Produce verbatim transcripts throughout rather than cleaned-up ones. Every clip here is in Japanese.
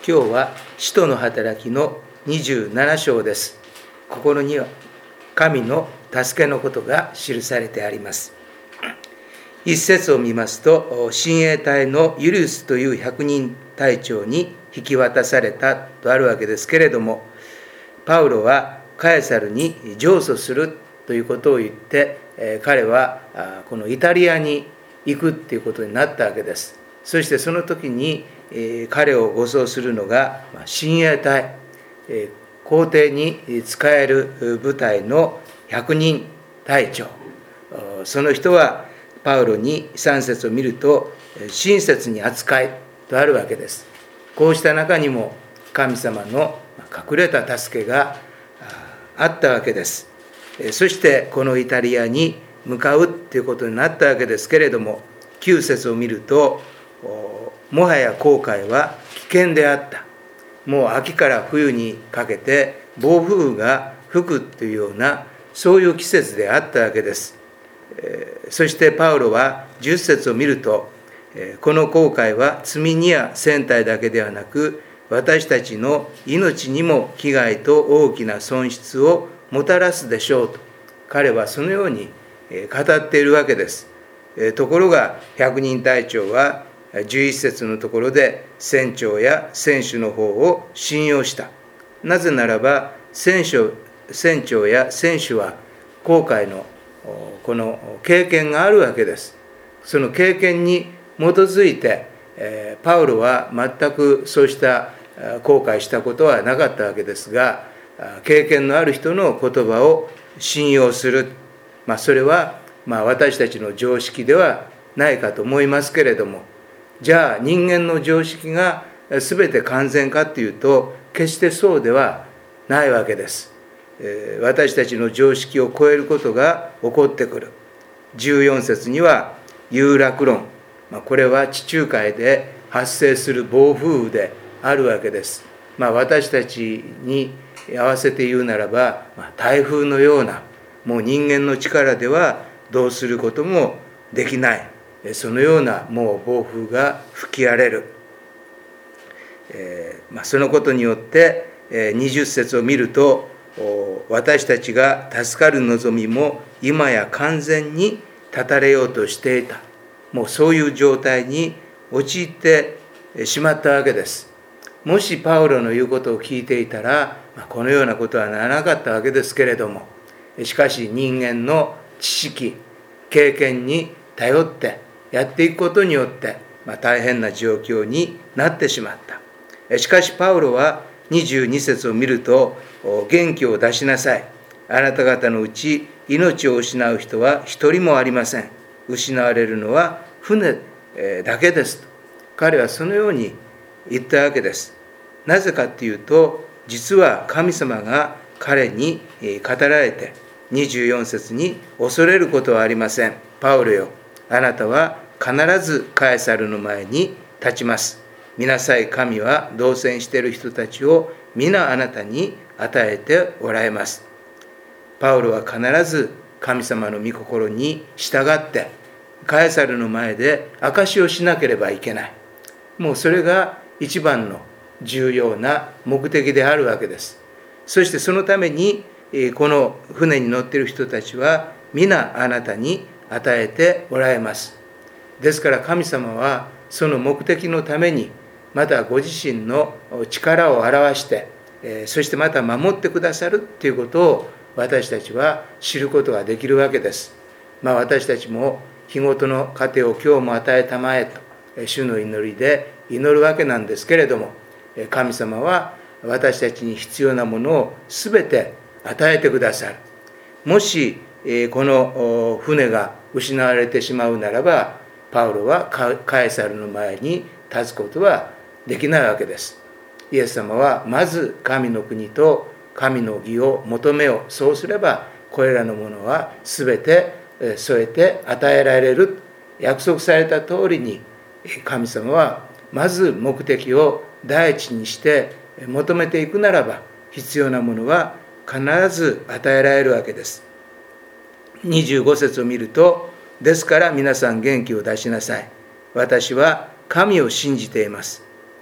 今日は使徒の働きのにじゅうなな章です。ここには神の助けのことが記されてあります。一節を見ますと、親衛隊のユリウスという百人隊長に引き渡されたとあるわけですけれども、パウロはカエサルに上訴するということを言って、彼はこのイタリアに行くということになったわけです。そしてその時に彼を護送するのが親衛隊、皇帝に仕える部隊の百人隊長、その人はパウロにさん節を見ると親切に扱いとあるわけです。こうした中にも神様の隠れた助けがあったわけです。そしてこのイタリアに向かうということになったわけですけれども、きゅう節を見ると、もはや航海は危険であった。もう秋から冬にかけて暴風雨が吹くというような、そういう季節であったわけです。そしてパウロはじゅっ節を見ると、この航海は積み荷や船体だけではなく、私たちの命にも危害と大きな損失をもたらすでしょうと、彼はそのように語っているわけです。ところが百人隊長はじゅういち節のところで船長や船首の方を信用した。なぜならば船長、船長や船首は航海のこの経験があるわけです。その経験に基づいてパウロは全くそうした航海したことはなかったわけですが、経験のある人の言葉を信用する、まあ、それはまあ私たちの常識ではないかと思いますけれども、じゃあ人間の常識が全て完全かというと決してそうではないわけです。私たちの常識を超えることが起こってくる。じゅうよん節には有楽論、これは地中海で発生する暴風雨であるわけです。まあ、私たちに合わせて言うならば、台風のような、もう人間の力ではどうすることもできない、そのようなもう暴風が吹き荒れる。えーまあ、そのことによって、えー、にじゅっ節を見ると、私たちが助かる望みも今や完全に断たれようとしていた。もうそういう状態に陥ってしまったわけです。もしパウロの言うことを聞いていたら、このようなことはならなかったわけですけれども、しかし人間の知識、経験に頼ってやっていくことによって、まあ、大変な状況になってしまった。しかしパウロはにじゅうに節を見ると、元気を出しなさい。あなた方のうち命を失う人は一人もありません。失われるのは船だけですと。彼はそのように言ったわけです。なぜかというと、実は神様が彼に語られて、にじゅうよん節に恐れることはありません。パウロよ、あなたは必ずカエサルの前に立ちます。見なさい、神は同船している人たちを皆あなたに与えておられます。パウロは必ず神様の御心に従ってカエサルの前で証しをしなければいけない。もうそれが一番の重要な目的であるわけです。そしてそのためにこの船に乗っている人たちは皆あなたに与えておられます。ですから神様はその目的のために、またご自身の力を表して、そしてまた守ってくださるということを私たちは知ることができるわけです。まあ、私たちも日ごとの糧を今日も与えたまえと主の祈りで祈るわけなんですけれども、神様は私たちに必要なものを全て与えてくださる。もしこの船が失われてしまうならば、パウロはカエサルの前に立つことはできないわけです。イエス様はまず神の国と神の義を求めよう。そうすればこれらのものは全て添えて与えられる。約束された通りに神様はまず目的を第一にして求めていくならば、必要なものは必ず与えられるわけです。にじゅうご節を見ると、ですから皆さん元気を出しなさい。私は神を信じています。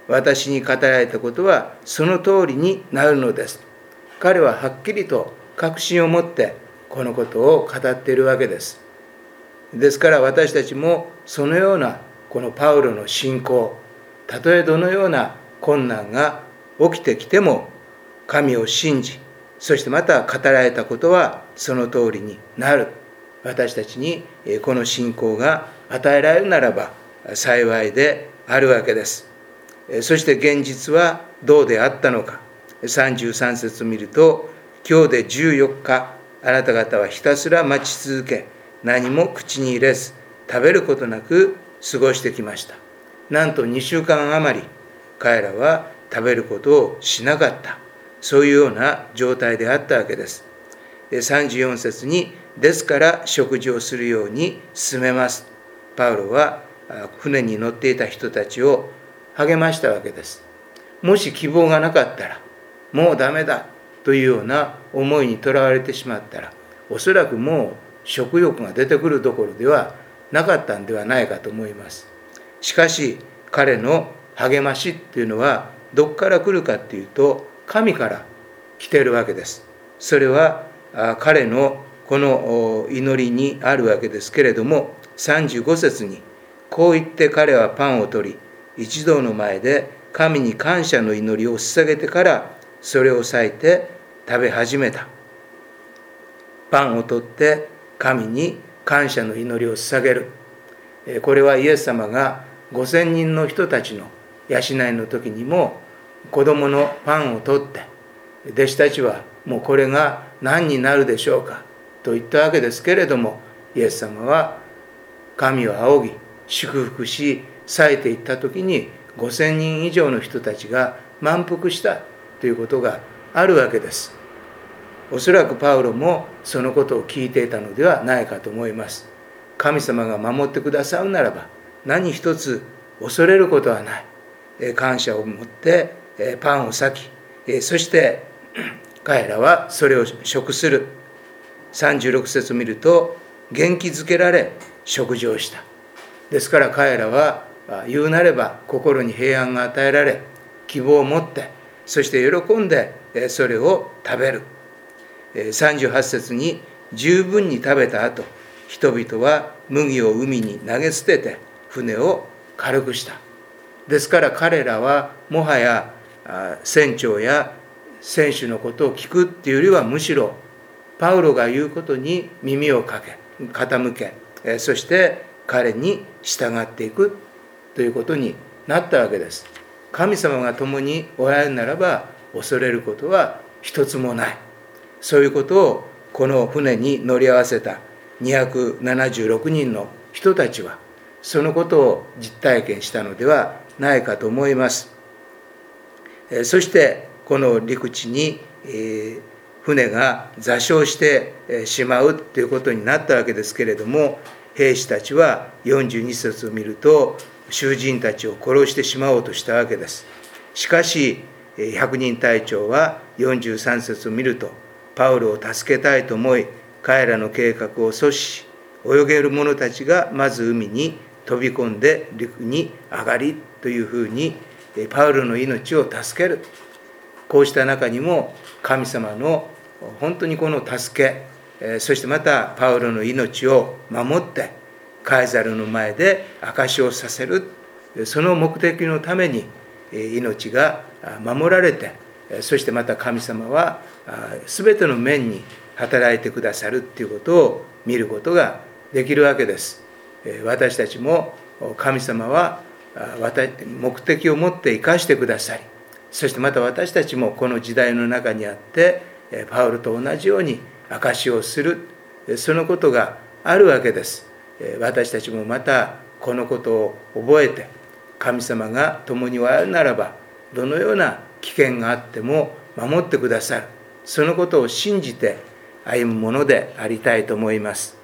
私に語られたことはその通りになるのです。彼ははっきりと確信を持ってこのことを語っているわけです。ですから私たちもそのようなこのパウロの信仰、たとえどのような困難が起きてきても神を信じ、そしてまた語られたことはその通りになる。私たちにこの信仰が与えられるならば幸いであるわけです。そして現実はどうであったのか。さんじゅうさん節を見ると、今日でじゅうよっか、あなた方はひたすら待ち続け、何も口に入れず、食べることなく過ごしてきました。なんとにしゅうかん余り、彼らは食べることをしなかった。そういうような状態であったわけです。さんじゅうよん節に、ですから食事をするように進めます。パウロは船に乗っていた人たちを励ましたわけです。もし希望がなかったら、もうダメだというような思いにとらわれてしまったら、おそらくもう食欲が出てくるどころではなかったんではないかと思います。しかし彼の励ましっていうのはどこから来るかっていうと、神から来ているわけです。それは彼のこの祈りにあるわけですけれども、さんじゅうご節にこう言って彼はパンを取り、一同の前で神に感謝の祈りを捧げてからそれを裂いて食べ始めた。パンを取って神に感謝の祈りを捧げる。これはイエス様がごせんにんの人たちの養いの時にも子供のパンを取って、弟子たちはもうこれが何になるでしょうかと言ったわけですけれども、イエス様は神を仰ぎ祝福し裂いていった時にごせんにん以上の人たちが満腹したということがあるわけです。おそらくパウロもそのことを聞いていたのではないかと思います。神様が守ってくださるならば何一つ恐れることはない。感謝を持ってパンを裂き、そして彼らはそれを食する。さんじゅうろく節を見ると、元気づけられ食事をした。ですから彼らは言うなれば心に平安が与えられ、希望を持って、そして喜んでそれを食べる。さんじゅうはち節に、十分に食べた後、人々は麦を海に投げ捨てて船を軽くした。ですから彼らはもはや船長や選手のことを聞くっていうよりは、むしろパウロが言うことに耳をかけ傾け、そして彼に従っていくということになったわけです。神様が共におられるならば恐れることは一つもない。そういうことをこの船に乗り合わせたにひゃくななじゅうろくにんの人たちはそのことを実体験したのではないかと思います。そしてこの陸地に船が座礁してしまうということになったわけですけれども、兵士たちはよんじゅうに節を見ると囚人たちを殺してしまおうとしたわけです。しかし百人隊長はよんじゅうさん節を見ると、パウロを助けたいと思い彼らの計画を阻止し、泳げる者たちがまず海に飛び込んで陸に上がりというふうにパウロの命を助ける。こうした中にも神様の本当にこの助け、そしてまたパウロの命を守ってカエサルの前で証しをさせる、その目的のために命が守られて、そしてまた神様は全ての面に働いてくださるということを見ることができるわけです。私たちも神様は目的を持って生かしてくださり、そしてまた私たちもこの時代の中にあってパウロと同じように証しをする、そのことがあるわけです。私たちもまたこのことを覚えて、神様が共におられるならばどのような危険があっても守ってくださる、そのことを信じて歩むものでありたいと思います。